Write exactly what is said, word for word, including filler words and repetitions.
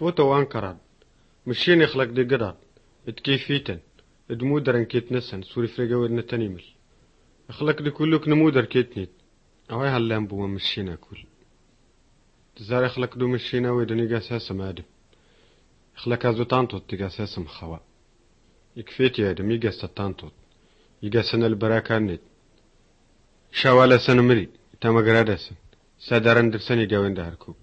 فوتو وانكراد مشين يخلق دي قدر اتكيفيتن ادمودرن كيت نسن سوري فريقا ودنا تنيمل اخلق دي كلوك نمودر كيتنيت اوهي هاللامبو ومشينا كل تزار اخلق دو مشينا ويدني قاساسم ادم اخلق ازو تانتوت تي قاساسم خوا يكفيتي ادم يقاس تانتوت يقاسنا البراكانيت شاوالا سنمري تاما قرادسن سادران درساني قاوين دهركو